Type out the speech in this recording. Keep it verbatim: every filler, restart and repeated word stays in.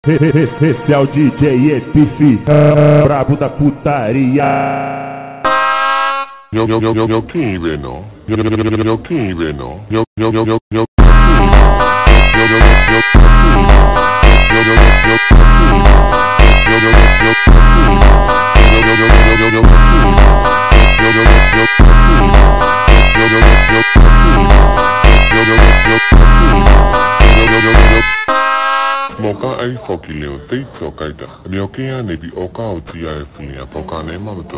Esse é o D J Epifi, brabo da putaria. Yo yo yo yo yo quem vê não? Yo yo yo yo yo quem vê não? Yo yo yo yo yo Moka ai hoki leo tei tokaita. Leo kia ne bi oka o tia e finia toka ne mamuto.